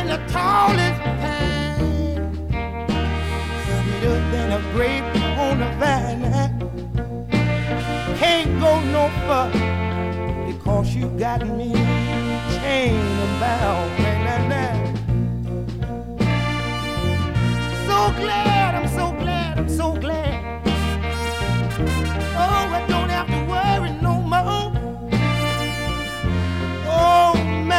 the tallest pine, sweeter than a grape on a vine. Can't go no further because you got me.